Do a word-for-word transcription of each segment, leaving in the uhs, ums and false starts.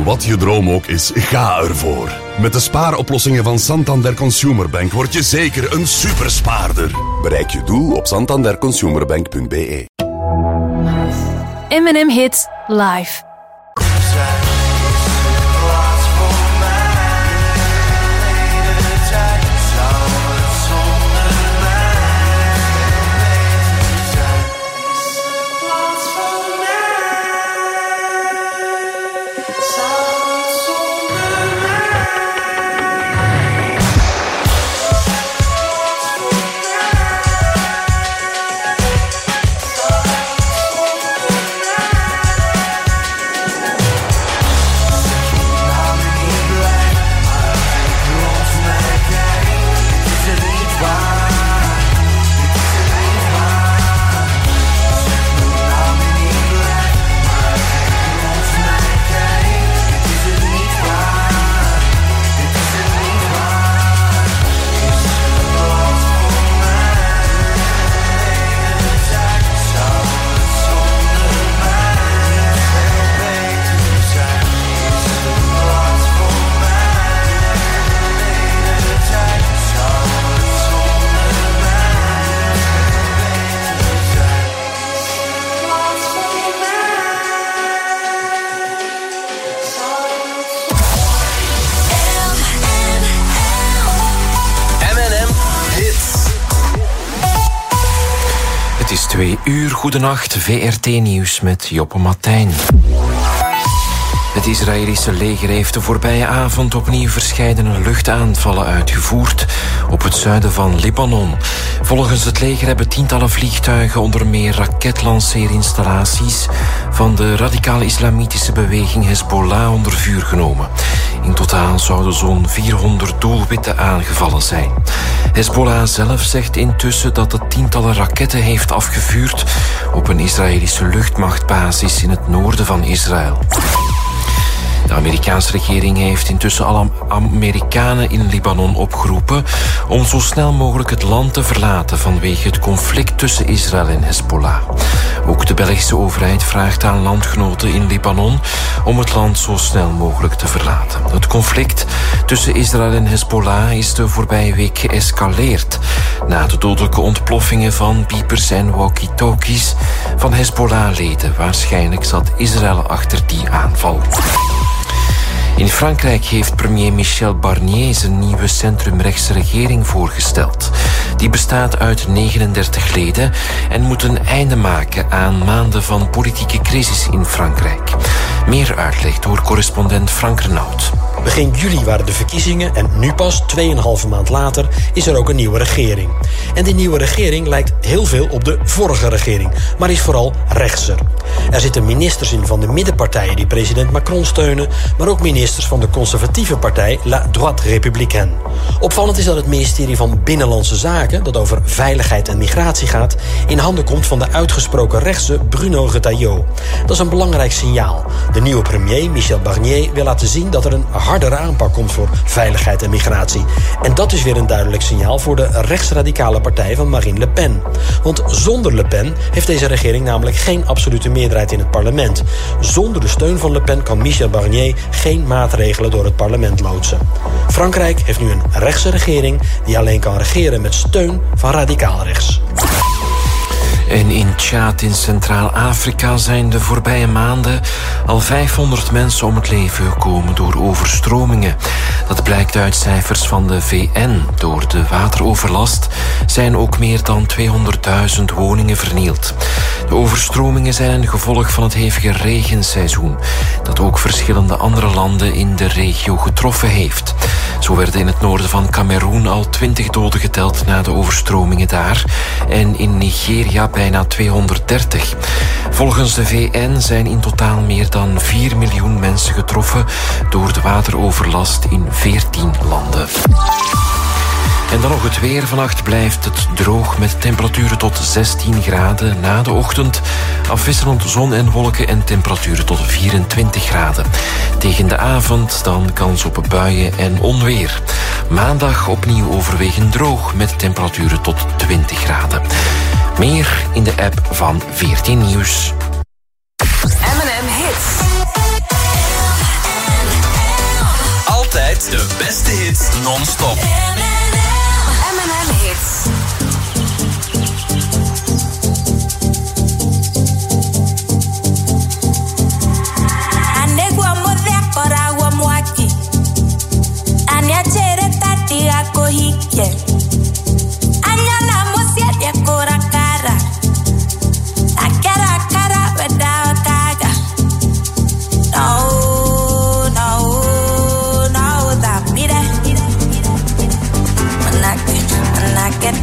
Wat je droom ook is, ga ervoor. Met de spaaroplossingen van Santander Consumer Bank word je zeker een superspaarder. Bereik je doel op santander consumer bank punt b e. M en M Hits live. Twee uur, goedenacht, V R T-nieuws met Joppe Martijn. Het Israëlische leger heeft de voorbije avond opnieuw verscheidene luchtaanvallen uitgevoerd op het zuiden van Libanon. Volgens het leger hebben tientallen vliegtuigen onder meer raketlanceerinstallaties van de radicale islamitische beweging Hezbollah onder vuur genomen. In totaal zouden zo'n vierhonderd doelwitten aangevallen zijn. Hezbollah zelf zegt intussen dat het tientallen raketten heeft afgevuurd op een Israëlische luchtmachtbasis in het noorden van Israël. De Amerikaanse regering heeft intussen alle Amerikanen in Libanon opgeroepen om zo snel mogelijk het land te verlaten vanwege het conflict tussen Israël en Hezbollah. Ook de Belgische overheid vraagt aan landgenoten in Libanon om het land zo snel mogelijk te verlaten. Het conflict tussen Israël en Hezbollah is de voorbije week geëscaleerd na de dodelijke ontploffingen van piepers en walkie-talkies van Hezbollah-leden. Waarschijnlijk zat Israël achter die aanval. In Frankrijk heeft premier Michel Barnier zijn nieuwe centrumrechtse regering voorgesteld. Die bestaat uit negenendertig leden en moet een einde maken aan maanden van politieke crisis in Frankrijk. Meer uitleg door correspondent Frank Renaud. Begin juli waren de verkiezingen en nu pas, tweeënhalve maand later, is er ook een nieuwe regering. En die nieuwe regering lijkt heel veel op de vorige regering, maar is vooral rechtser. Er zitten ministers in van de middenpartijen die president Macron steunen, maar ook ministers van de conservatieve partij La Droite Républicaine. Opvallend is dat het ministerie van Binnenlandse Zaken, dat over veiligheid en migratie gaat, in handen komt van de uitgesproken rechtse Bruno Retailleau. Dat is een belangrijk signaal. De nieuwe premier, Michel Barnier, wil laten zien dat er een hardere aanpak komt voor veiligheid en migratie. En dat is weer een duidelijk signaal voor de rechtsradicale partij van Marine Le Pen. Want zonder Le Pen heeft deze regering namelijk geen absolute meerderheid in het parlement. Zonder de steun van Le Pen kan Michel Barnier geen maatregelen door het parlement loodsen. Frankrijk heeft nu een rechtse regering die alleen kan regeren met steun van radicaal rechts. En in Tjaad in Centraal-Afrika zijn de voorbije maanden al vijfhonderd mensen om het leven gekomen door overstromingen. Dat blijkt uit cijfers van de V N. Door de wateroverlast zijn ook meer dan tweehonderdduizend woningen vernield. De overstromingen zijn een gevolg van het hevige regenseizoen, dat ook verschillende andere landen in de regio getroffen heeft. Zo werden in het noorden van Kameroen al twintig doden geteld na de overstromingen daar en in Nigeria bijna tweehonderddertig. Volgens de V N zijn in totaal meer dan vier miljoen mensen getroffen door de wateroverlast in veertien landen. En dan nog het weer. Vannacht blijft het droog met temperaturen tot zestien graden. Na de ochtend afwisselend zon en wolken en temperaturen tot vierentwintig graden. Tegen de avond dan kans op buien en onweer. Maandag opnieuw overwegend droog met temperaturen tot twintig graden. Meer in de app van veertien Nieuws. M en M Hits. De beste hits non-stop. M en M Hits. Anegwa modekora wa mwaki. Aniachere tati akohike. Anyala musia dekora kara. Akara kara without kaga. No, no, no, that be that. When I get, when I get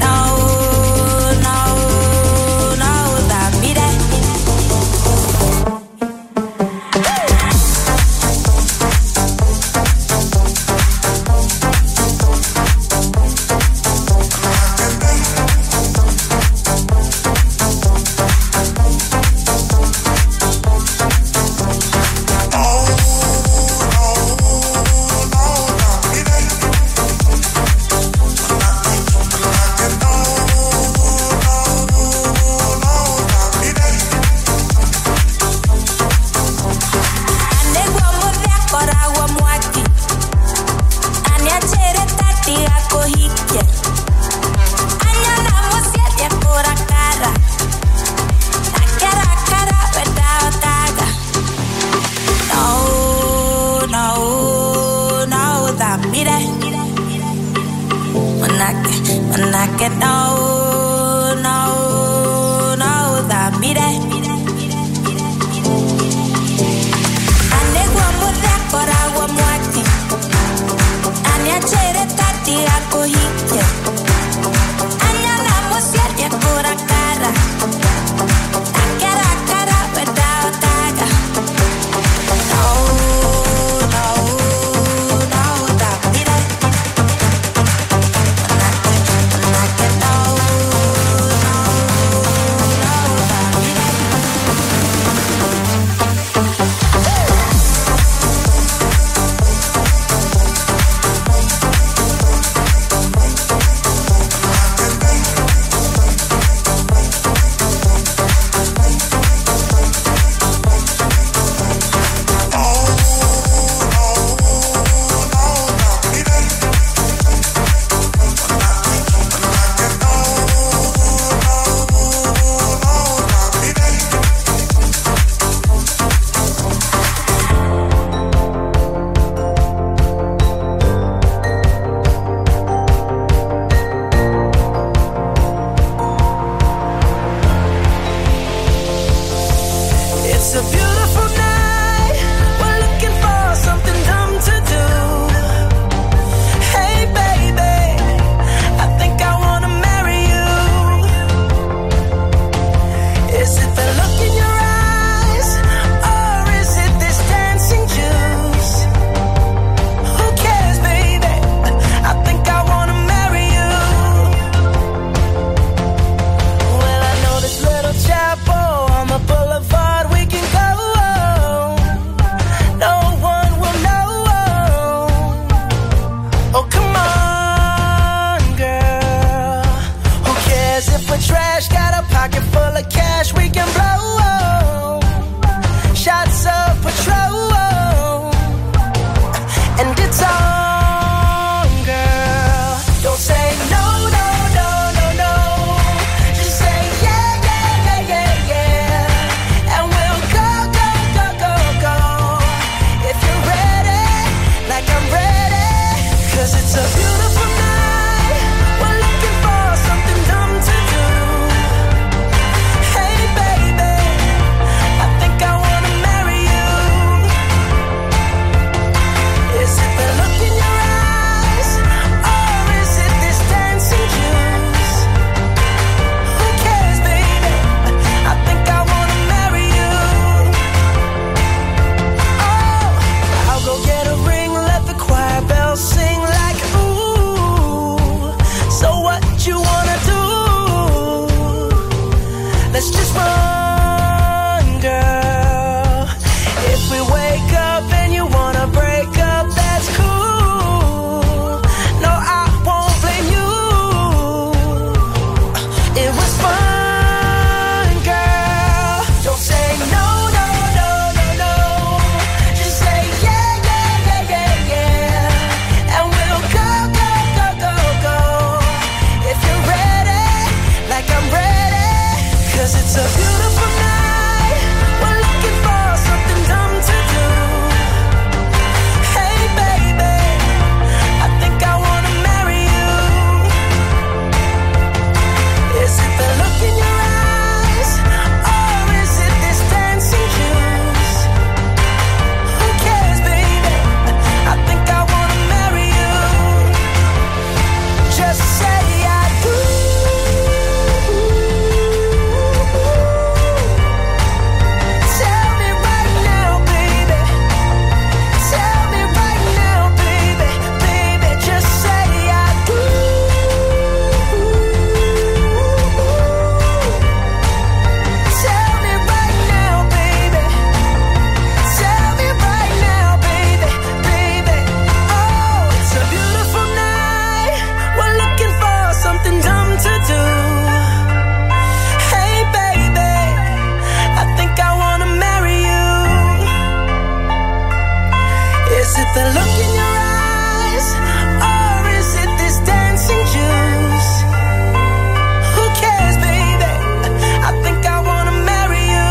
Is it the look in your eyes, or is it this dancing juice? Who cares, baby? I think I wanna marry you.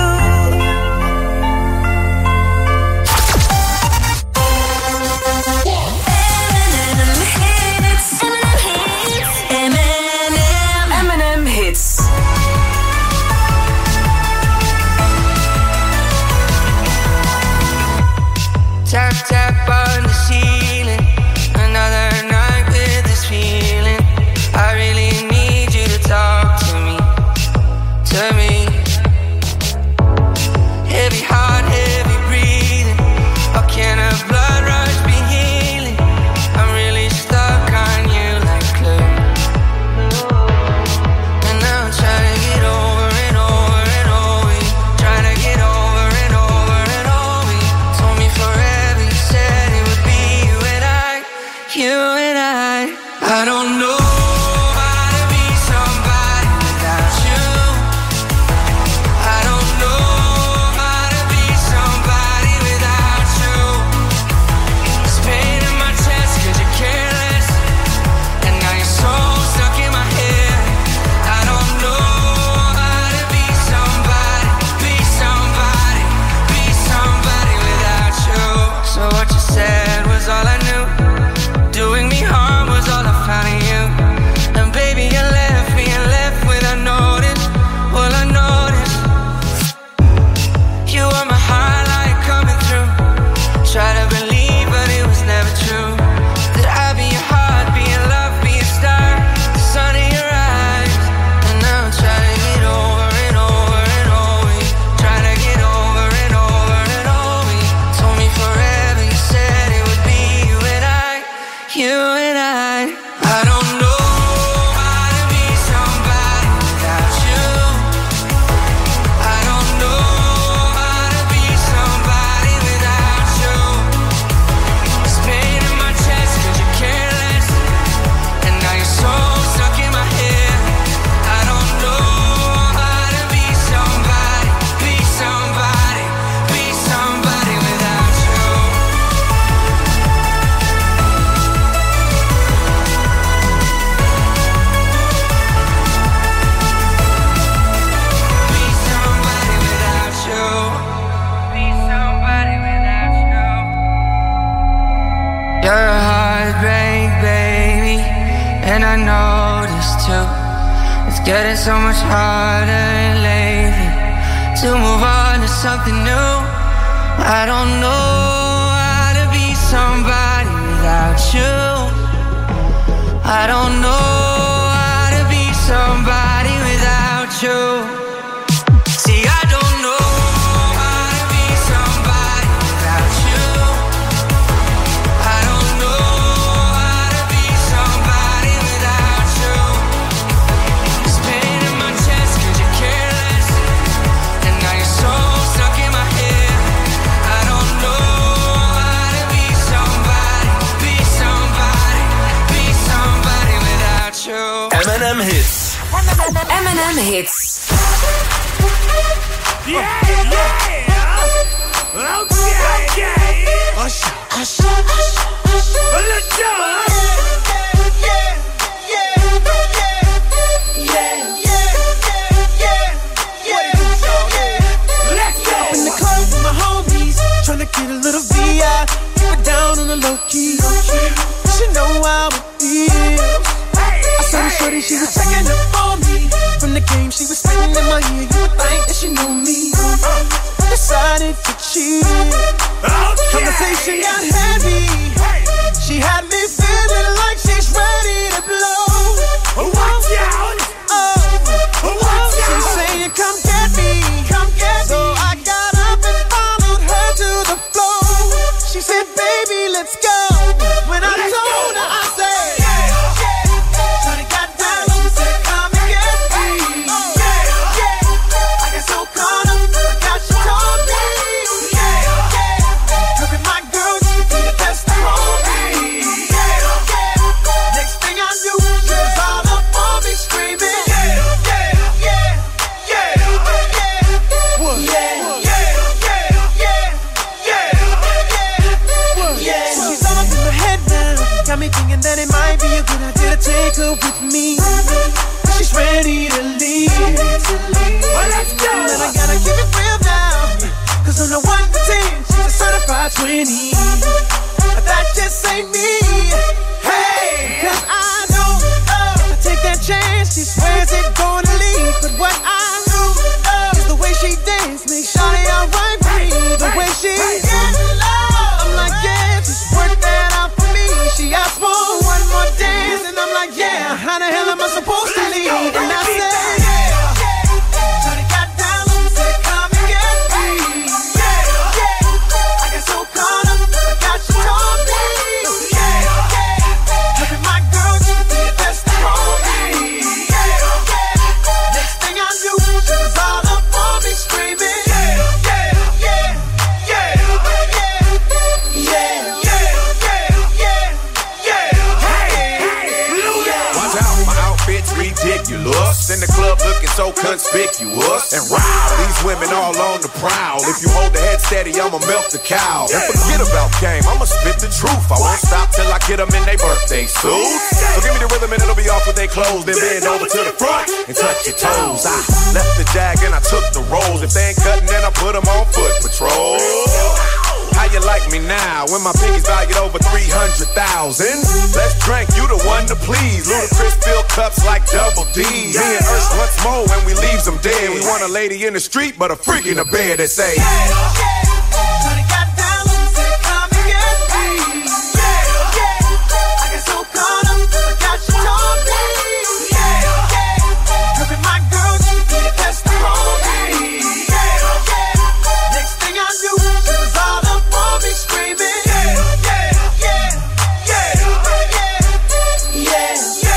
M and M Hits. Tap, tap on the ceiling. Another night with this feeling. I really need you to talk to me, to me. Heavy heart, heavy breathing. How can a blood rush be healing? I'm really stuck on you like glue. And now I'm trying to get over and over and over. Trying to get over and over and over. Told me forever, you said it would be you and I, you and I. I don't know how to be somebody without you. I don't know how to be somebody without you. It's pain in my chest 'cause you're careless, and now you're so stuck in my head. I don't know how to be somebody, be somebody, be somebody without you. So what you said was all I knew. Doing me harm was all I found in you. And baby, you left me and left without notice. Well, I noticed you were my highlight coming through. Try to believe, but it was never true. That I'd be your heart, be your love, be your star, the sun in your eyes. And now I'm trying to get over and over and over. Trying to get over and over and over. Told me forever, you said it would be you and I, you and I. I don't know how to be somebody without you. I don't know how to be somebody without you. It's pain in my chest 'cause you're careless, and now you're so stuck in my head. I don't know how to be somebody, be somebody, be somebody without you. Be somebody without you. Be somebody without you. You're a heartbreak, baby, and I know this too. It's getting so much harder lately to move on to something new. I don't know how to be somebody without you. I don't know how to be somebody without you. See, I don't know how to be somebody without you. I don't know how to be somebody without you. It's pain in my chest 'cause you're careless, and now you're so stuck in my head. I don't know how to be somebody, be somebody, be somebody without you. M and M Hits. M and M Hits. Yeah, yeah. Okay, yeah. Usher, usher, usher, usher. Let's go. Yeah, yeah, yeah, yeah, yeah, yeah, yeah, yeah. Let's go. Up in the club with my homies, tryna get a little V I. Keep it down on the low key. She know how it feels. I saw the shorty, she was checking up on me. From the game, she was spitting in my ear. You would think that she knew me. Decided to cheat. Okay. Conversation got heavy. She had me feeling like she's ready to blow. Watch out! Oh, watch out! She's saying, "Come get me, come get me." So I got up and followed her to the floor. She said, "Baby, let's go." When I let's told go. her, I said, yeah, yeah. Shorty got down, she said, "Come and get me." Yeah, yeah. I got so caught up, forgot she told me. Yeah, yeah. Her and my girl used to be the best around me. Yeah, yeah. Next thing I knew, she was all up on me screaming. Yeah, yeah, yeah, yeah, yeah. What? Yeah, yeah, yeah, yeah, yeah, yeah. thinking that it might be a good idea to take her with me. She's ready to leave. Well, let's go. But I gotta keep it real now, cause on the one to ten, she's a certified twenty. But that just ain't me. Hey, cause I know uh, I take that chance, she swears it's gonna leave. But what I know uh, is the way she dance makes Shawty alright with me. The way she gets low, I'm like, yeah, just work that out for me. She asked for one more dance, and I'm like, yeah, how the hell am I supposed to leave? And I said, in the club looking so conspicuous. And wow, these women all on the prowl. If you hold the head steady, I'ma milk the cow. And forget about game, I'ma spit the truth. I won't stop till I get them in their birthday suits. So give me the rhythm and it'll be off with their clothes. Then bend over to the front and touch your toes. I left the jag and I took the rolls. If they ain't cutting, then I put them on foot patrol. How you like me now when my pinky's valued over three hundred thousand? Let's drink, you the one to please. Ludacris fill cups like double D. Me and Ursh once more when we leaves them dead. We want a lady in the street, but a freak in the bed that say, yeah, yeah. Shawty got down, said come and get me. Yeah, yeah. I got so caught up, I got you on me. Yeah, yeah. Cause with my girl, she be the best around me. Yeah, yeah. Next thing I knew, she was all up on me screaming. Yeah, yeah, yeah, yeah, yeah, yeah,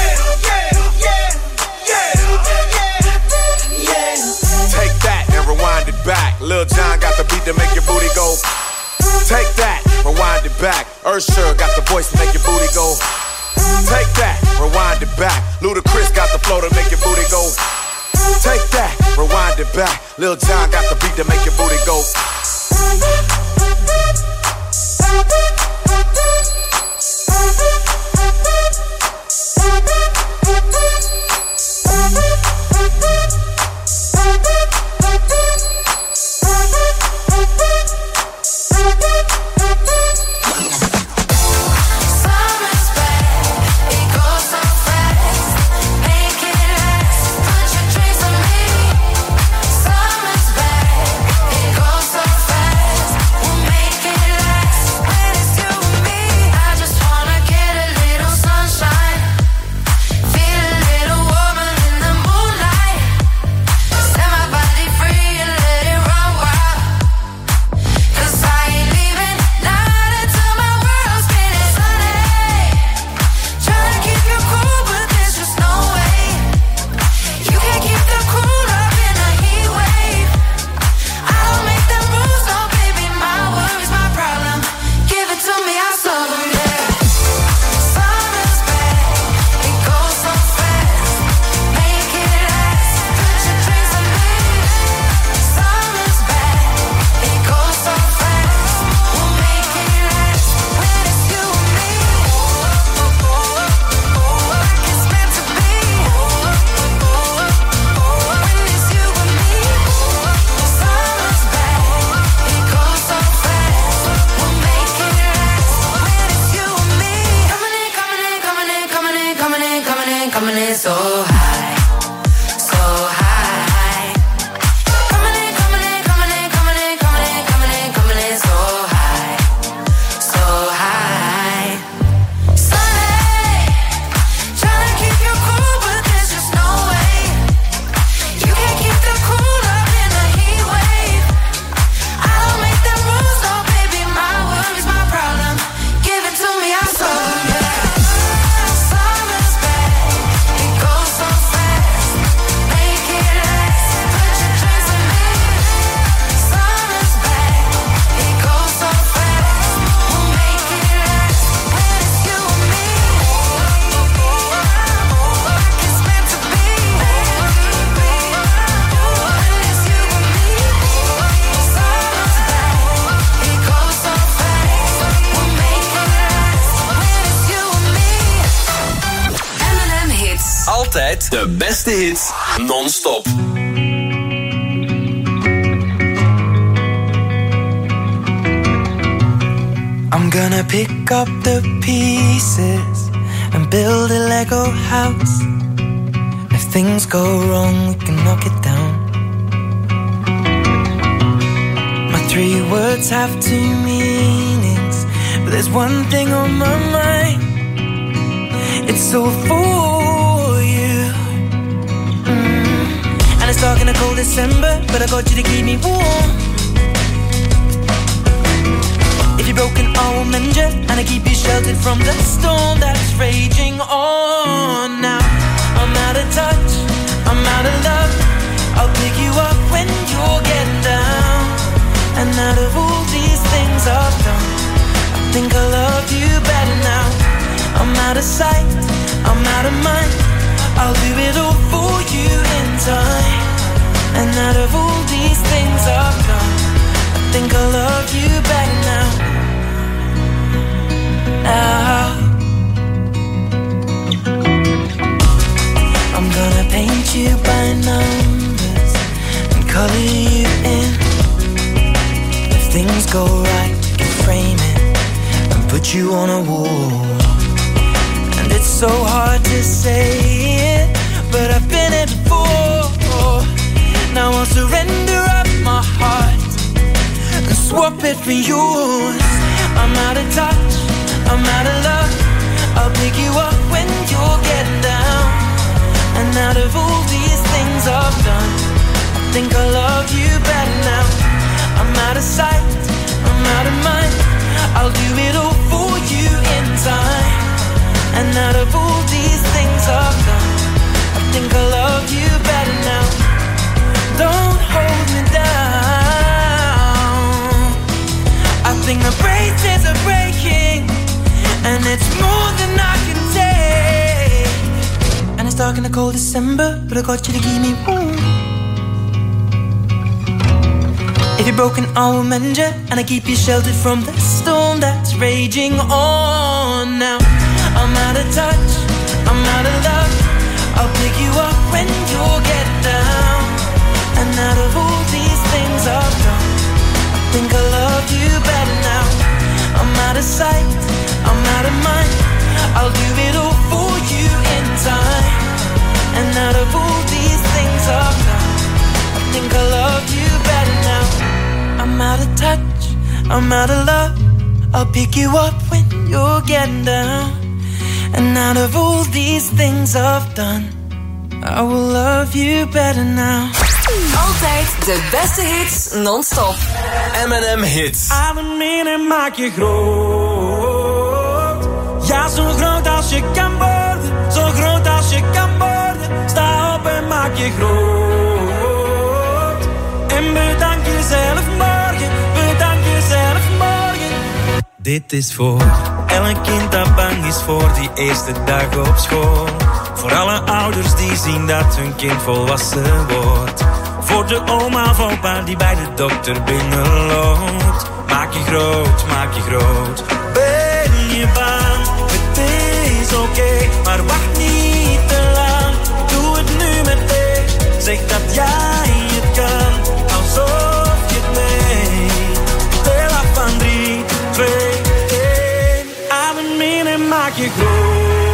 yeah, yeah. Take that and rewind it back. Lil Jon got the beat to make your booty go. Take that, rewind it back. Usher got the voice to make your booty go. Take that, rewind it back. Ludacris got the flow to make your booty go. Take that, rewind it back. Lil Jon got the beat to make your booty go. Summer's back, it goes so Altijd de beste hits, non-stop. I'm gonna pick up the pieces and build a Lego house. If things go wrong, we can knock it down. My three words have two meanings, but there's one thing on my mind. It's all for you. Mm. And it's dark in a cold December, but I got you to keep me warm. If you're broken, I will mend you, and I keep you sheltered from the storm that's raging on. Now I'm out of touch, I'm out of love. I'll pick you up when you're getting down. And out of all these things I've done, I think I love you better now. I'm out of sight, I'm out of mind. I'll do it all for you in time. And out of all these things I've done, I think I love you better now. Now I'm gonna paint you by numbers and color you in. If things go right, we can frame it and put you on a wall. And it's so hard to say it, but I've been it before. Now I'll surrender up my heart and swap it for yours. I'm out of touch, I'm out of love. I'll pick you up when you're getting down. And out of all these things I've done, I think I love you better now. I'm out of sight, I'm out of mind. I'll do it all for you in time. And out of all these things I've done, I think I love you better now. Don't hold me down. I think the braces are breaking, and it's more than I can take. And it's dark in the cold December, but I got you to keep me warm. If you're broken, I will mend you, and I keep you sheltered from the storm that's raging on. Now I'm out of touch, I'm out of love. I'll pick you up when you're getting down. And out of all these things I've done, I think I love you better now. I'm out of sight, I'm out of mind. I'll do it all for you in time. And out of all these things I've done, I think I love you better now. I'm out of touch, I'm out of love. I'll pick you up when you're getting down. And out of all these things I've done, I will love you better now. Altijd de beste hits non-stop. M en M Hits. Adem en maak je groot. Ja, zo groot als je kan worden. Zo groot als je kan worden. Sta op en maak je groot. En bedank jezelf morgen. Bedank jezelf morgen. Dit is voor elk kind dat bang is voor die eerste dag op school. Voor alle ouders die zien dat hun kind volwassen wordt. Voor de oma of opa die bij de dokter binnenloopt. Maak je groot, maak je groot. Ben je bang? Het is oké, okay, maar wacht niet te lang. Doe het nu meteen. Zeg dat jij het kan, alsof je het meent. Tel af van drie, twee, één. Adem in en maak je groot.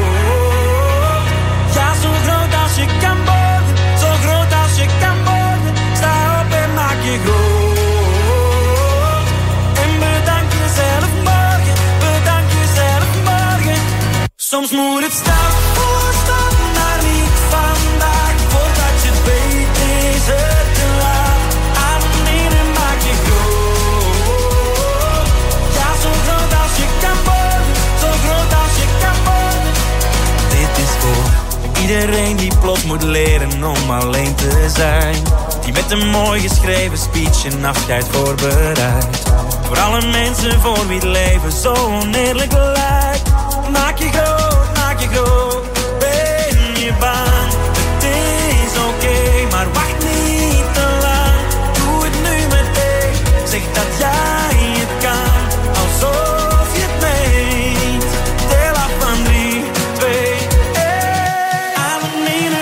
Ja, zo groot als je kan worden. Zo groot als je kan worden. Sta op en maak je groot. En bedank jezelf morgen. Bedank jezelf morgen. Soms moet het stap voor stap, maar niet vandaag. Voordat je het weet is het te laat. Adem in en maak je groot. Ja, zo groot als je kan worden. Zo groot als je kan worden. Dit is voor iedereen die plots moet leren om alleen te zijn. Die met een mooi geschreven speech een afscheid voorbereidt. Voor alle mensen voor wie het leven zo oneerlijk lijkt. Maak je groot, maak je groot. Ben je bang? Het is oké, okay, maar wacht niet te lang. Doe het nu meteen. Zeg dat jij het kan, alsof je het meent. Tel af van drie, twee, één. Adem in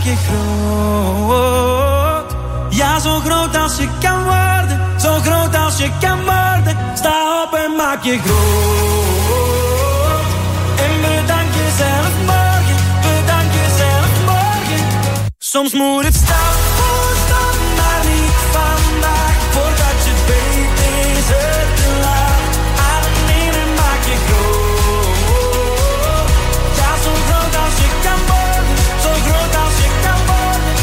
je groot. Ja, zo groot als je kan worden, zo groot als je kan worden. Sta op en maak je groot. En bedank jezelf morgen, bedank jezelf morgen. Soms moet het stap voor stap, maar niet vandaag. Voordat je het weet is het te laat. Adem in en maak je groot. Ja, zo groot als je kan worden, zo groot als je kan worden.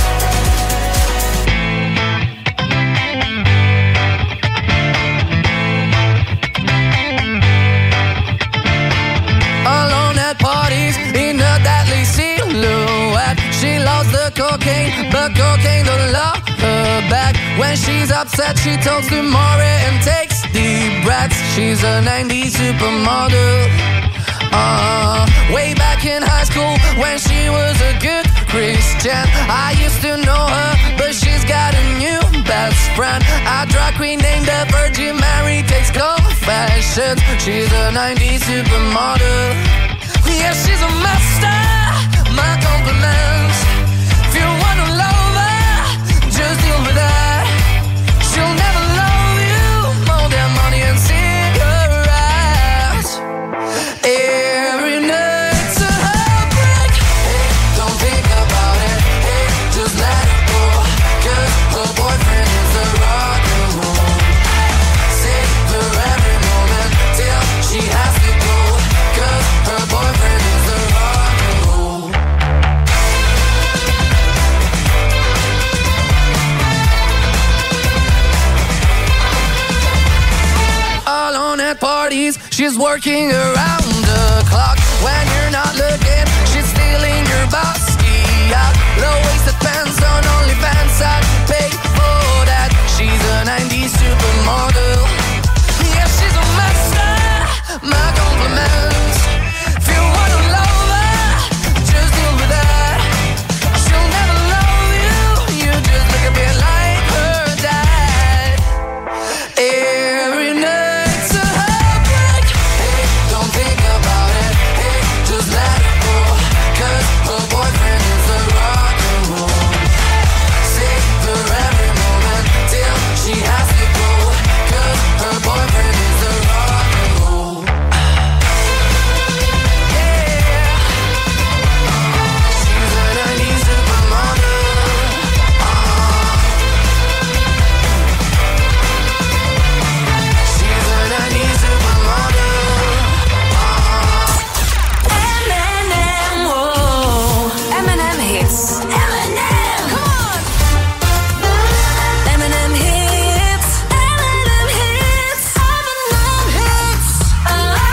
Alone at parties in a deadly silhouette. She loves the cocaine, but cocaine don't love her back. When she's upset, she talks to Maury and takes deep breaths. She's a nineties supermodel. Uh, way back in high school when she was a good Christian, I used to know her, but she's got a new best friend. A drag queen named the Virgin Mary takes confessions. She's a nineties supermodel. Yeah, she's a master. My compliments. If you wanna love her, just deal with her. She'll never love you more than money and cigarettes. Every night's a heartbreak. Hey, don't think about it. Hey, just let it go. 'Cause her boyfriend is a rock and roll. Savor every moment till she has to go. 'Cause her boyfriend is a rock and roll. Alone at parties, she's working around the clock. When you're not looking, she's stealing your bossy out. Low-waisted pants on OnlyFans, I'd pay for that. She's a nineties supermodel. Yeah, she's a master. My compliments. If you wanna love her, just deal with her. She'll never love you. You just look a bit like her dad. Every night's a heartbreak. Hey, don't think about it. Hey, just let it go. 'Cause her boyfriend is a rock and roll. Savor every moment till she has to go. 'Cause her boyfriend is a rock and roll. Yeah. She's a nineties supermodel. She's a nineties supermodel. M and M, oh. M and M hits. M and M, come on. M and M hits. M and M hits. M and M hits. Oh.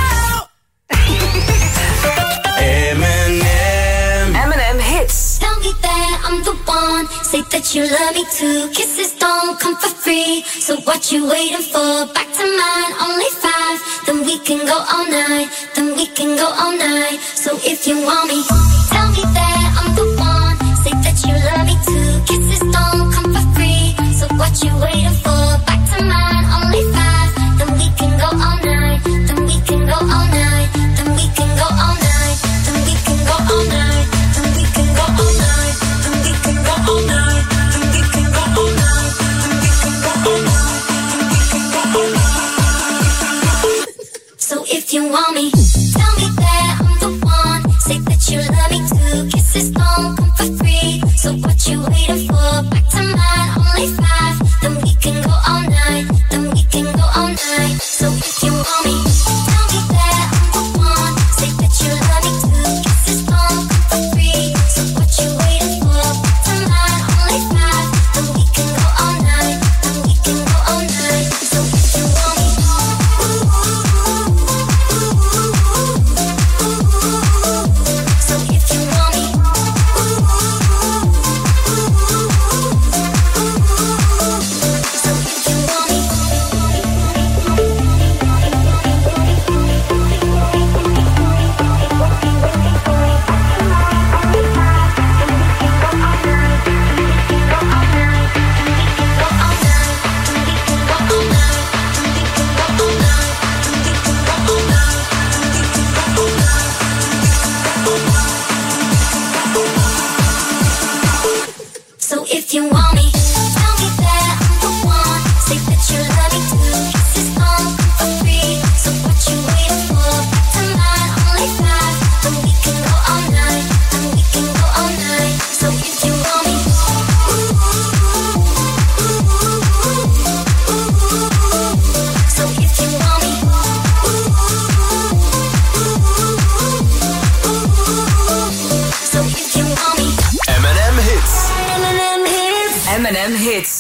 M and M. M and M hits. Tell me that I'm the one. Say that you love me too. Kisses don't come for free. So what you waiting for? Back to mine, only five. Then we can go all night. Then we can go all night. So if you want me, tell me that I'm the one. Say that you love me too. Kisses don't come for free. So what you waiting for? Back to mine, only five. Then we can go all night. Then we can go all night. Then we can go all night. Then we can go all night. Then we can go all night. Then we can go all night. Then we can go all night. Then we can go all night. Then we can go all night. So if you want me, tell me that I'm the one. Say that you love me too. Kisses don't come for free. So what you waiting for? Back to mine, only five. Then we can go all night. Then we can go all night. So if you want me, tell me that I'm the one. Say that you love me too. Kisses don't come for free. So what you waiting for? Back to mine, only five. Then we can go all night. Then we can go all night. So if you want me, so if you want me, M and M Hits.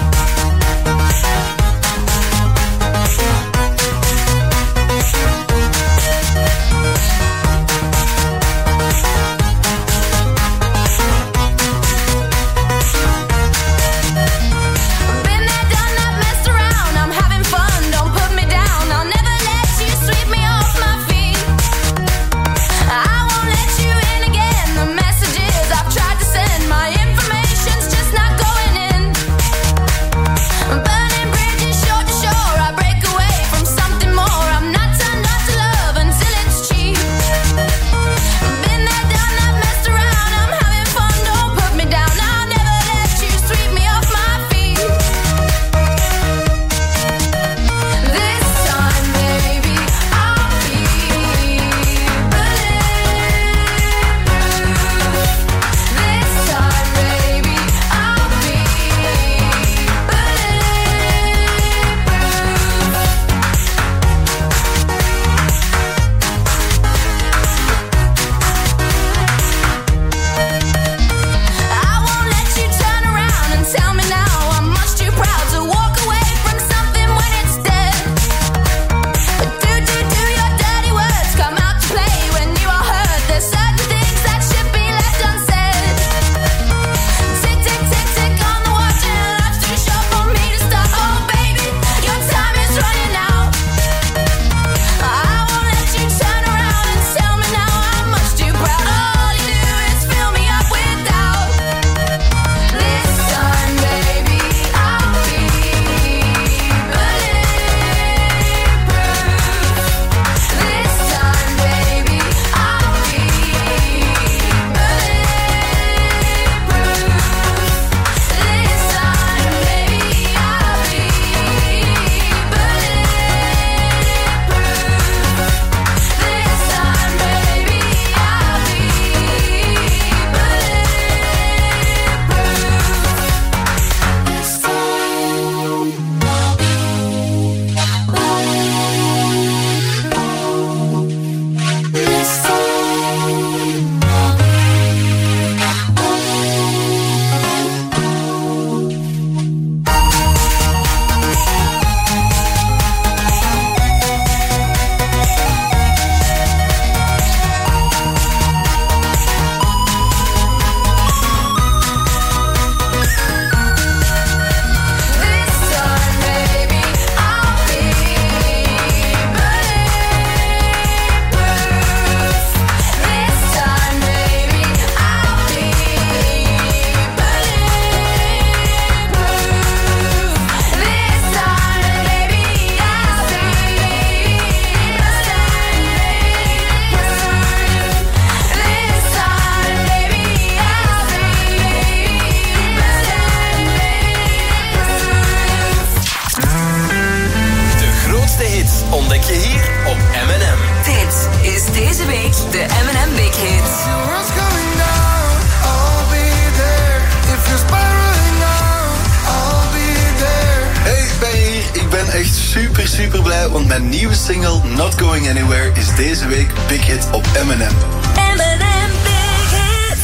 super super blij, want mijn nieuwe single Not Going Anywhere is deze week big hit op M and M. M and M Big Hit.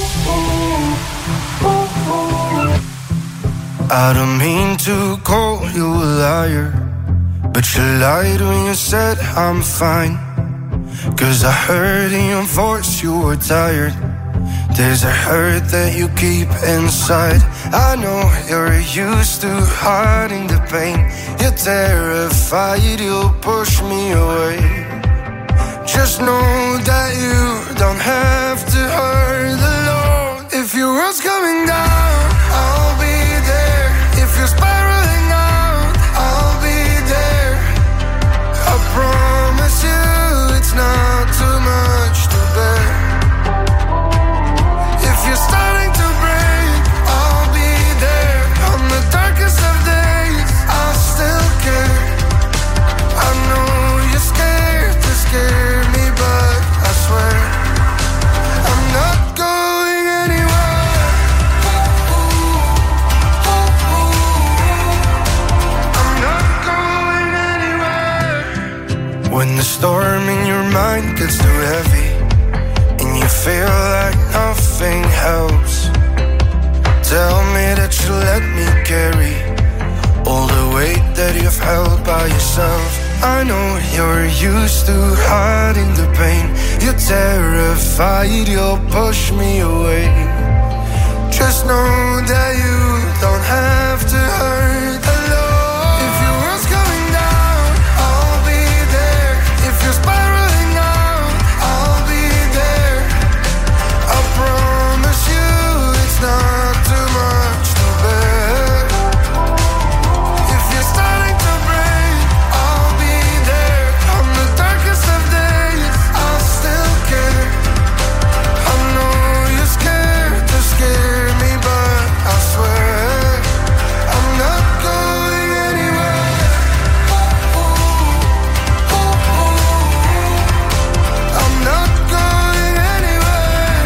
I don't mean to call you a liar, but you lied when you said I'm fine. Cause I heard in your voice you were tired. There's a hurt that you keep inside. I know you're used to hiding the pain. You're terrified you'll push me away. Just know that you don't have to hurt alone. If your world's coming down, I'll be there. If you're spiraling out, I'll be there. I promise you it's not too much to bear. If you're starting to break, I'll be there. On the darkest of days, I'll still care. I know you're scared to scare me, but I swear I'm not going anywhere. I'm not going anywhere. When the storm in your mind gets too heavy and you feel like nothing helps, tell me that that you let me carry all the weight that you've held by yourself. I know you're used to hiding the pain. You're terrified you'll push me away. Just know that you don't have to hurt alone. If your world's coming down, I'll be there. If you're spiraling out, I'll be there. I promise you it's not too much to bear. If you're starting to break, I'll be there. On the darkest of days, I'll still care. I know you're scared to scare me, but I swear I'm not going anywhere. I'm not going anywhere.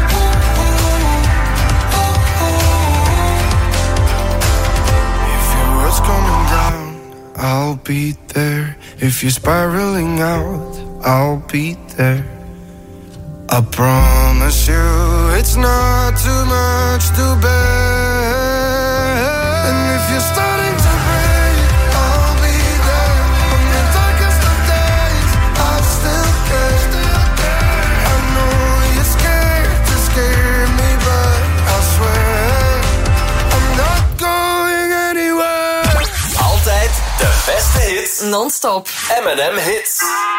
If your world's coming down, I'll be there. If you're spiraling out, I'll be there. I promise you it's not too much to bear. And if you're starting to break, I'll be there. On the darkest of days, I'll still care. I know you're scared to scare me, but I swear I'm not going anywhere. Altijd de beste hits. Non-stop. M en M Hits.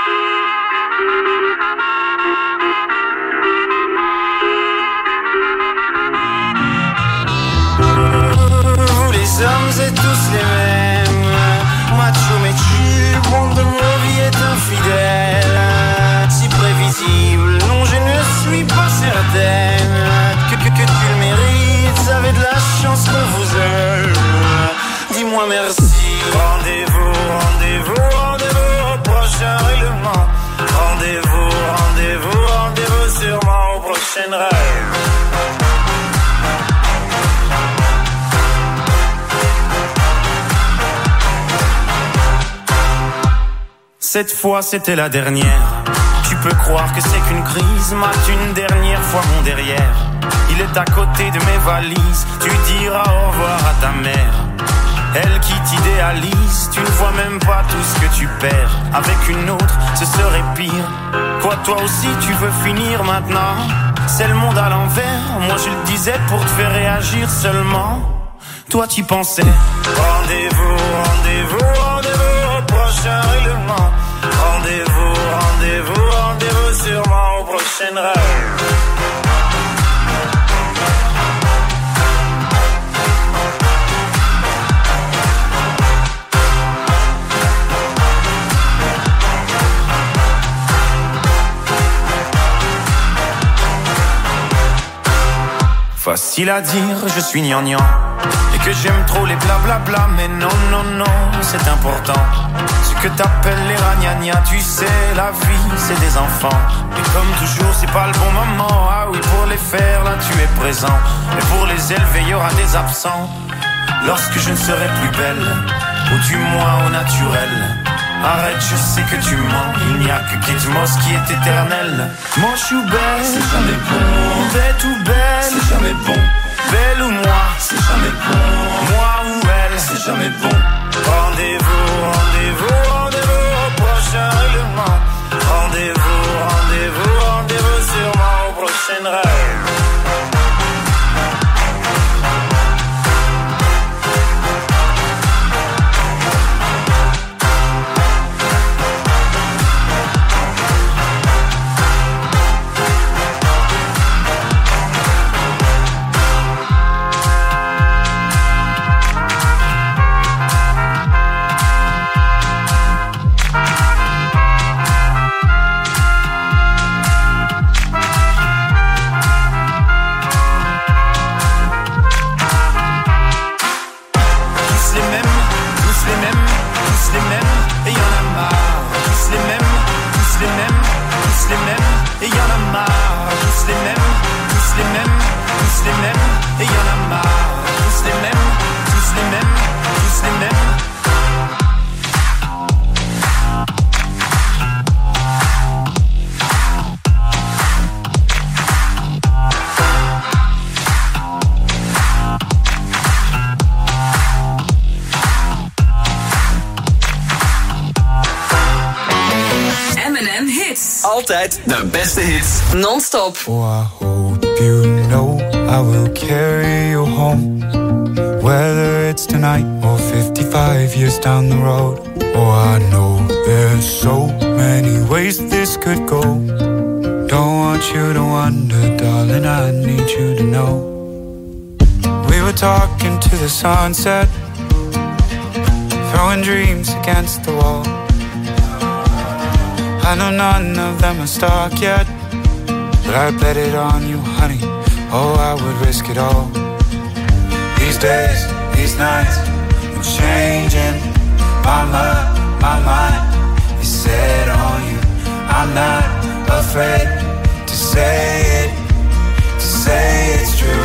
Les hommes êtes tous les mêmes. Macho mais tu, monde de ma vie est infidèle. Si prévisible, non je ne suis pas certaine que, que, que tu le mérites. Vous avez de la chance qu'on vous aime. Dis-moi merci. Rendez-vous, rendez-vous, rendez-vous au prochain règlement. Rendez-vous, rendez-vous, rendez-vous sûrement au prochain rêve. Cette fois c'était la dernière. Tu peux croire que c'est qu'une crise. Mate une dernière fois mon derrière. Il est à côté de mes valises. Tu diras au revoir à ta mère. Elle qui t'idéalise. Tu ne vois même pas tout ce que tu perds. Avec une autre ce serait pire. Quoi toi aussi tu veux finir maintenant? C'est le monde à l'envers. Moi je le disais pour te faire réagir seulement. Toi tu pensais. Rendez-vous, rendez-vous, rendez-vous au prochain règlement. Rendez-vous, rendez-vous, rendez-vous sûrement au prochain rêve. Facile à dire, je suis gnangnan. Et que j'aime trop les blablabla. Mais non, non, non, c'est important. Ce que t'appelles les ragnagnas. Tu sais, la vie, c'est des enfants. Et comme toujours, c'est pas le bon moment. Ah oui, pour les faire, là, tu es présent. Et pour les élever, il y aura des absents. Lorsque je ne serai plus belle, ou du moins au naturel. Arrête, je sais que tu mens. Il n'y a que Kate Moss qui est éternelle. Manche ou belle, c'est jamais bon. Bête ou belle, c'est jamais bon. Belle ou moi, c'est jamais bon. Moi ou elle, c'est jamais bon. Rendez-vous, rendez-vous, rendez-vous au prochain règlement. Rendez-vous, rendez-vous, rendez-vous sûrement au prochain rêve. Altijd de beste hits. Non-stop. Oh, I hope you know I will carry you home. Whether it's tonight or fifty-five years down the road. Oh, I know there's so many ways this could go. Don't want you to wonder, darling, I need you to know. We were talking to the sunset, throwing dreams against the wall. I know none of them are stuck yet, but I bet it on you, honey. Oh, I would risk it all. These days, these nights, I'm changing. My mind, my mind is set on you. I'm not afraid to say it, to say it's true.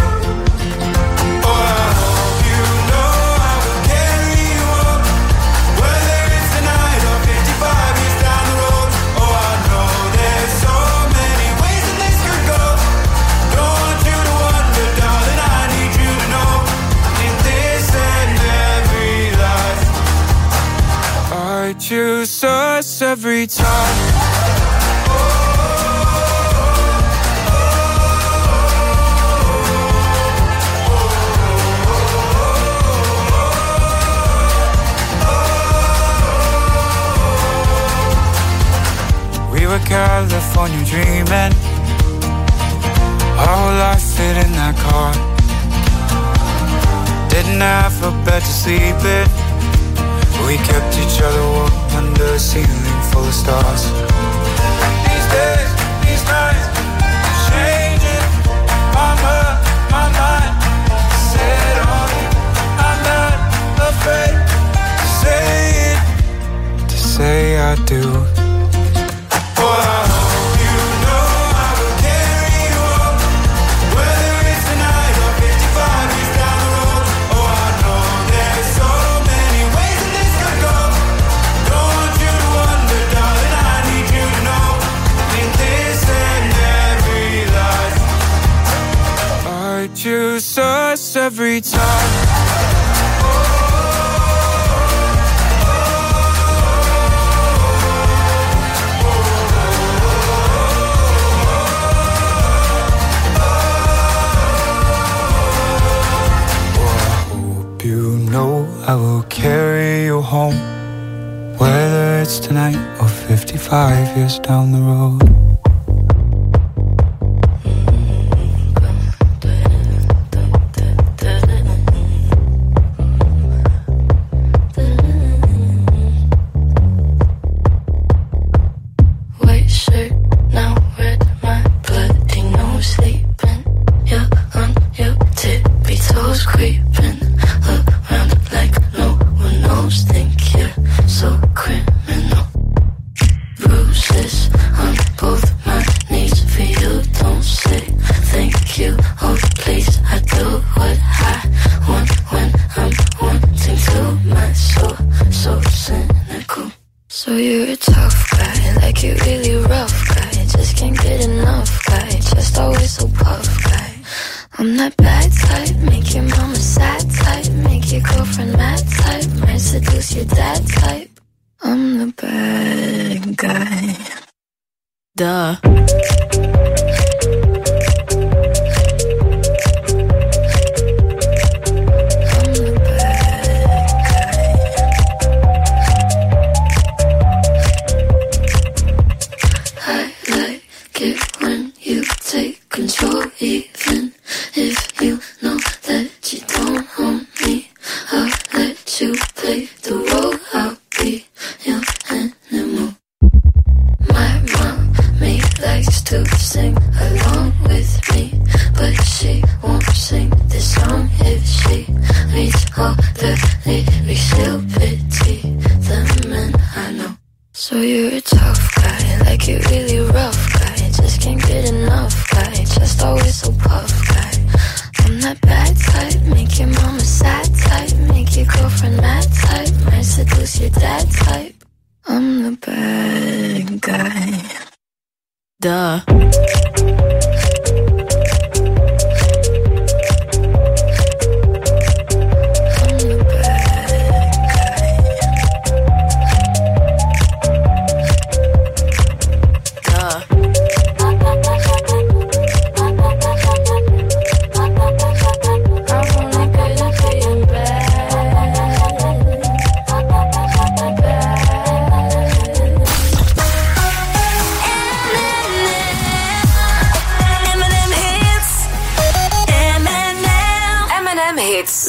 I choose us every time. We were California dreaming, our whole life fit in that car. Didn't have a bed to sleep in, we kept each other warm under a ceiling full of stars. These days, these nights, changing. My mind, my mind, set on you. I'm not afraid to say it, to say I do. Choose us every time. I will carry you home, whether it's tonight or fifty-five years down the road.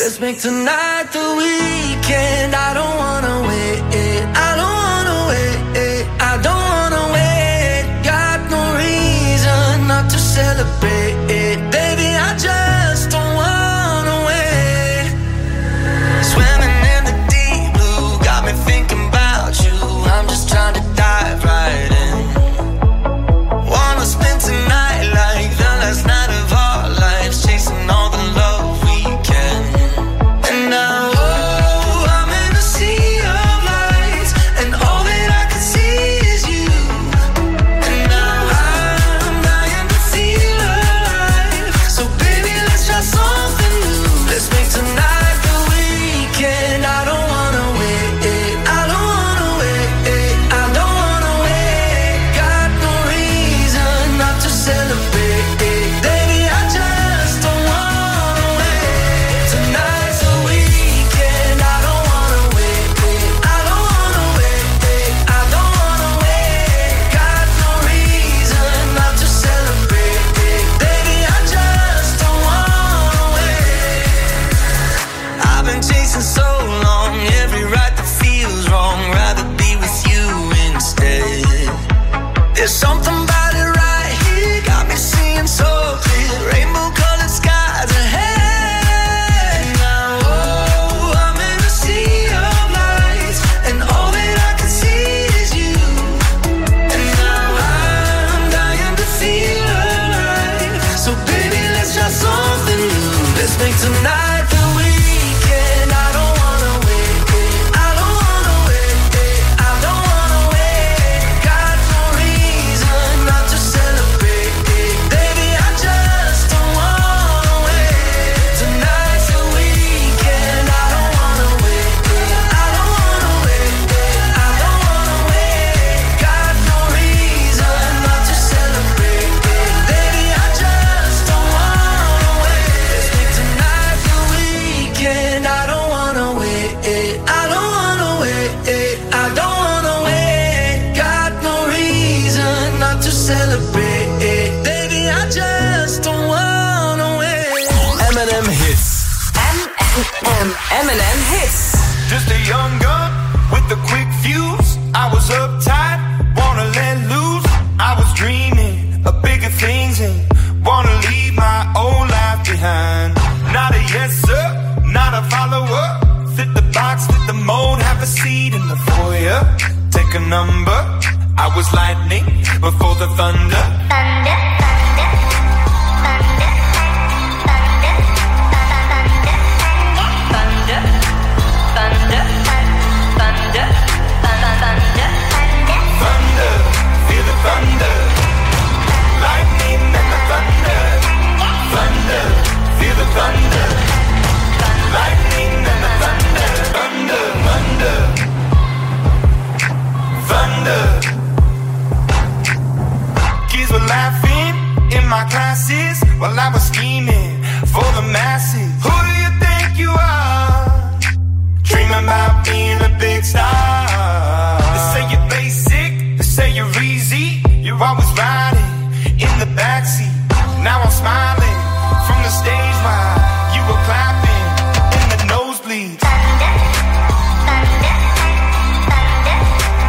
Let's make tonight the weekend. I don't wanna wait. I don't wanna wait. I don't wanna wait. Got no reason not to celebrate. Baby, I just don't wanna wait. Swimming in the deep blue got me thinking about you. I'm just trying to dive right in. Wanna spend tonight like the last night of our lives, chasing all the love we can. And now, oh, I'm in a sea of lights, and all that I can see is you. And now I'm dying to feel alive. So baby, let's try something new. Let's make tonight the weekend. I don't wanna wait. I don't wanna wait. I don't wanna wait. Got no reason not to celebrate. Baby, I just don't wanna wait. Tonight's the weekend. I don't wanna wait. I don't wanna wait. I don't wanna wait. Got no reason not to celebrate. Baby, I just don't wanna wait. I've been chasing so long, every right that feels wrong. Rather be with you instead. There's something about it right here, got me seeing so clear. Rainbow colored skies ahead. Now, oh, I'm in a sea of lights, and all that I can see is you. And now I'm dying to feel alive. So baby, let's try something new. Let's make tonight the weekend. I don't wanna wait. I don't wanna wait. I don't wanna wait. Got no reason not to celebrate. Baby, I just don't wanna wait. Tonight's the weekend. I don't wanna wait. I don't wanna wait. I don't wanna wait. Got no reason not to celebrate. Baby, I just don't wanna wait. Let's make tonight the weekend. I don't wanna wait. I don't wanna wait. I don't wanna wait. Got no reason not to celebrate. Baby, I just don't wanna wait. M and M Hits. M and M. M and M Hits. Just a young gun with a quick fuse. I was uptight, wanna let loose. I was dreaming of bigger things and wanna leave my old life behind. Not a yes sir, not a follower. Fit the box, fit the mold, have a seat in the foyer. Take a number. I was lightning before the thunder. Thunder, thunder, thunder, thunder, thunder, thunder, thunder, thunder, Thunder, feel the thunder. Lightning and the thunder. Thunder, feel the thunder. Lightning and the thunder. Thunder, thunder. Thunder. Kids were laughing in my classes while I was scheming for the masses. Who do you think you are? Dreaming about being a big star. They say you're basic, they say you're easy. You're always riding in the backseat. Now I'm smiling from the stage while you were clapping in the nosebleeds. thunder, thunder, thunder,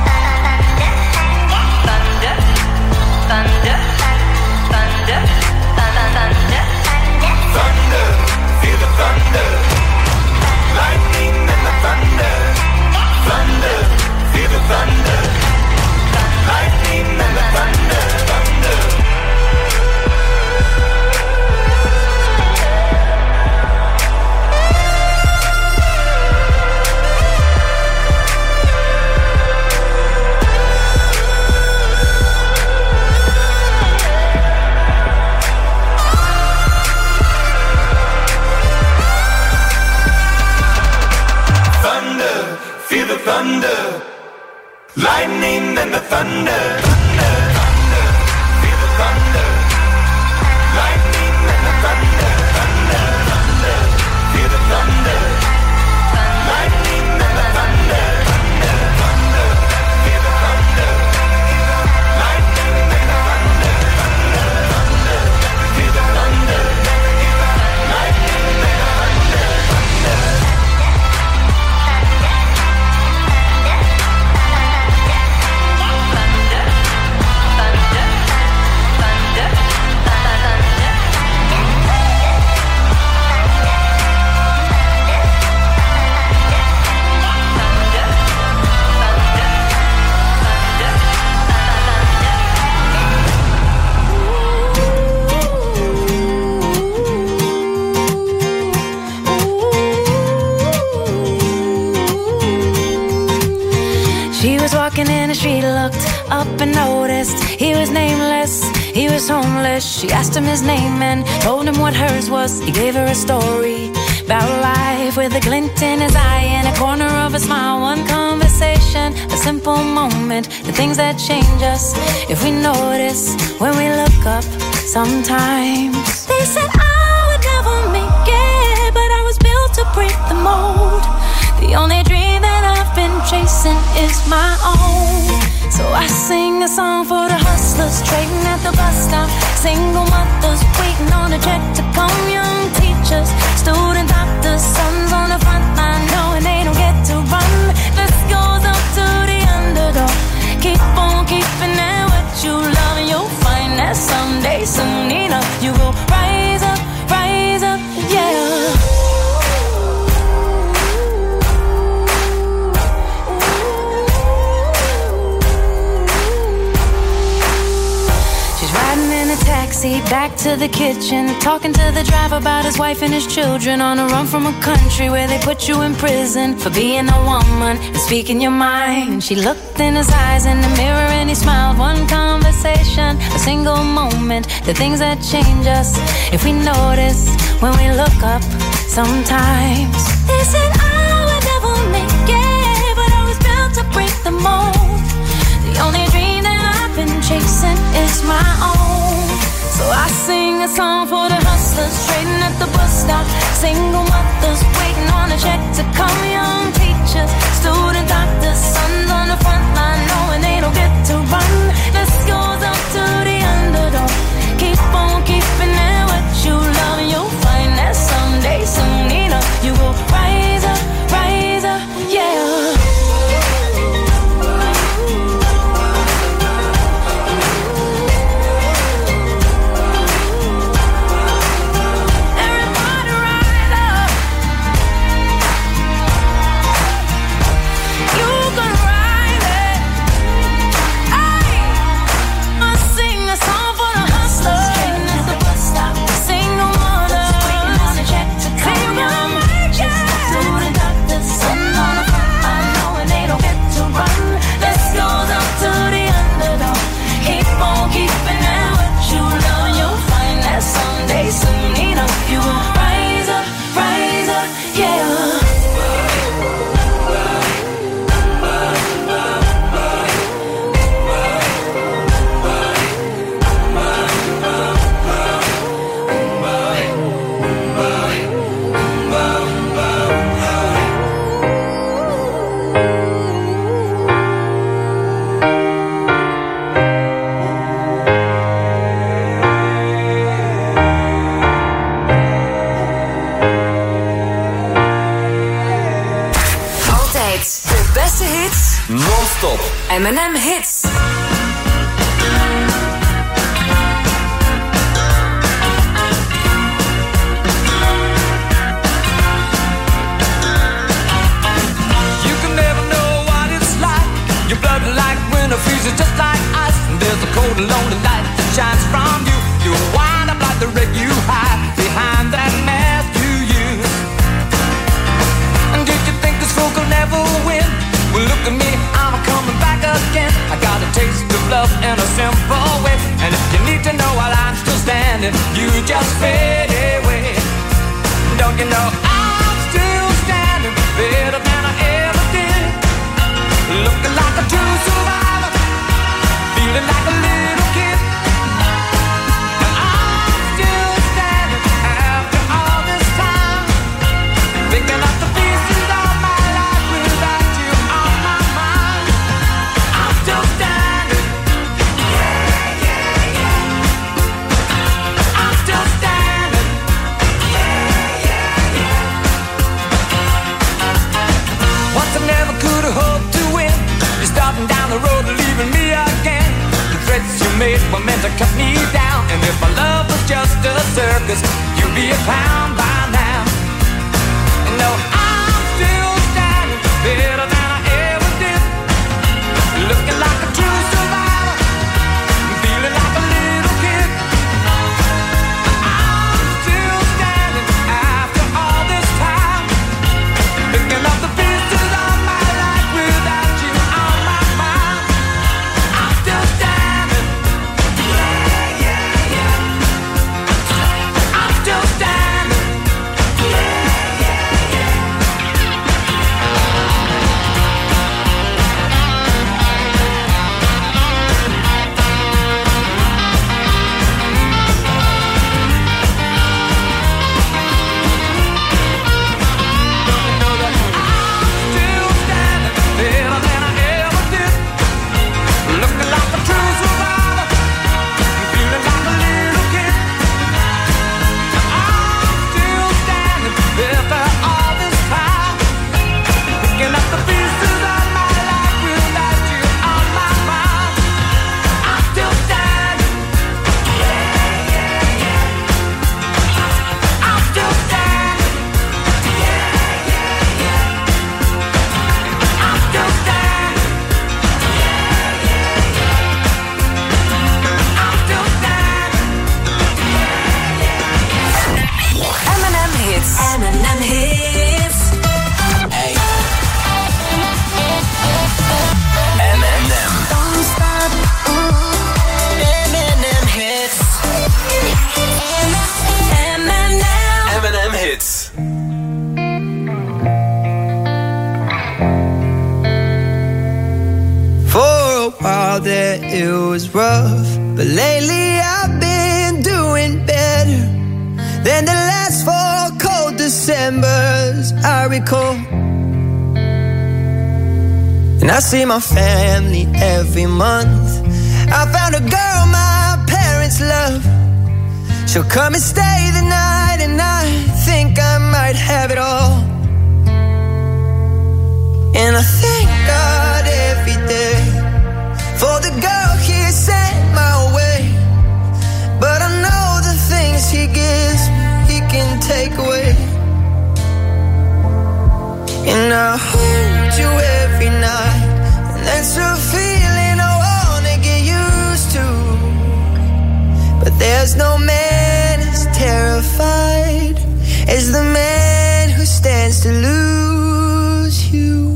thunder, thunder, thunder, thunder, Thunder, feel the thunder. Lightning and the thunder. Thunder, feel the thunder. Lightning and the thunder. Thunder. Thunder, feel the thunder. Lightning and the thunder. Thunder, thunder, feel the thunder. Lightning and the thunder. Thunder, thunder, feel the thunder. Lightning and the thunder. Thunder, thunder, feel the thunder. Lightning and the thunder. Thunder, thunder, feel the thunder. Lightning and the thunder. Thunder. up and noticed he was nameless, he was homeless. She asked him his name and told him what hers was. He gave her a story about life with a glint in his eye and a corner of a smile. One conversation, a simple moment, the things that change us if we notice when we look up sometimes. They said I would never make it, but I was built to break the mold. The only dream that I've been chasing is my own. So I sing a song for the hustlers trading at the bus stop, single mothers waiting on a check to come, young teachers, student doctors, sons on the front line knowing they don't get to run. This goes up to the underdog. Keep on keeping it what you love, and you'll find that someday, soon enough, you will rise up, rise up, yeah. Taxi back to the kitchen, talking to the driver about his wife and his children, on a run from a country where they put you in prison for being a woman and speaking your mind. She looked in his eyes in the mirror and he smiled. One conversation, a single moment, the things that change us if we notice when we look up sometimes. They said I would never make it, but I was built to break the mold. The only dream that I've been chasing is my own. So I sing a song for the hustlers trading at the bus stop, single mothers waiting on a check to come, young teachers, student doctors, sons on the front line knowing they don't get to run. This goes up to the underdog. Keep on keeping it what you love, and you'll find that someday, soon enough, you will rise up, rise up, yeah. Non-stop. M and M Hits. You can never know what it's like. Your blood like winter freezes just like ice. And there's a cold and lonely light that shines from you. You wind up like the wreck you hide behind that mask you use. And did you think this fool could never win? Well, look at me, I'm coming back again. I got a taste of love in a simple way. And if you need to know while I'm still standing, you just fade away. Don't you know I'm still standing better than I ever did? Looking like a true survivor, feeling like a little kid. And I'm still standing after all this time, picking up the pieces of my life without you on my mind. I'm still standing. Yeah, yeah, yeah. I'm still standing. Yeah, yeah, yeah. Once I never could have hoped to win. You're starting down the road and leaving me again. The threats you made were meant to cut me down. And if my love was just a circus, you'd be a clown by now. No, I'm still standing better than I ever did. Looking like a true survivor, feeling like a little kid. I'm still standing after all this time, picking up the pieces of my life without you on my mind. I'm thought that it was rough, but lately I've been doing better than the last four cold Decembers I recall. And I see my family every month. I found a girl my parents love. She'll come and stay the night, and I think I might have it all. And I thank God every day for the girl He sent my way. But I know the things He gives me, He can take away. And I hold you every night, and that's a feeling I wanna get used to. But there's no man as terrified as the man who stands to lose you.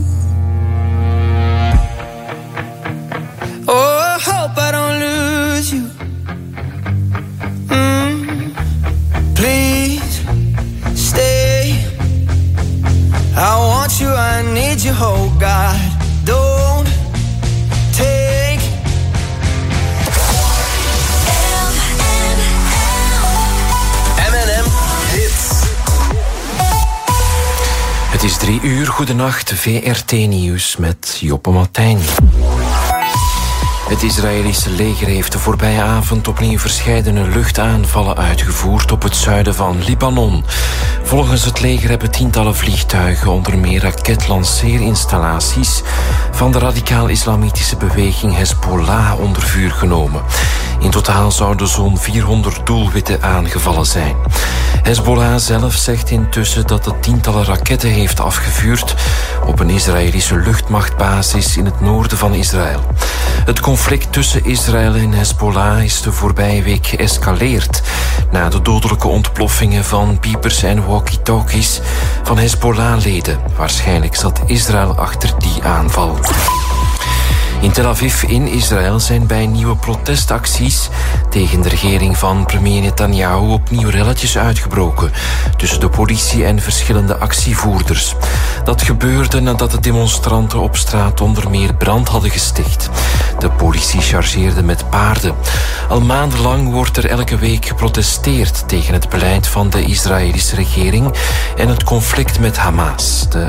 Oh, I hope I don't lose you. Mm, please stay. I want you, I need you, oh God. Don't take M en M Hits. Het is drie uur, goedenacht, V R T-nieuws met Joppe Martijn. Het Israëlische leger heeft de voorbije avond opnieuw verscheidene luchtaanvallen uitgevoerd op het zuiden van Libanon. Volgens het leger hebben tientallen vliegtuigen onder meer raketlanceerinstallaties van de radicaal-islamitische beweging Hezbollah onder vuur genomen. In totaal zouden zo'n vierhonderd doelwitten aangevallen zijn. Hezbollah zelf zegt intussen dat het tientallen raketten heeft afgevuurd op een Israëlische luchtmachtbasis in het noorden van Israël. Het conflict tussen Israël en Hezbollah is de voorbije week geëscaleerd na de dodelijke ontploffingen van piepers en walkie-talkies van Hezbollah-leden. Waarschijnlijk zat Israël achter die aanval. In Tel Aviv in Israël zijn bij nieuwe protestacties tegen de regering van premier Netanyahu opnieuw relletjes uitgebroken tussen de politie en verschillende actievoerders. Dat gebeurde nadat de demonstranten op straat onder meer brand hadden gesticht. De politie chargeerde met paarden. Al maandenlang wordt er elke week geprotesteerd tegen het beleid van de Israëlische regering en het conflict met Hamas. De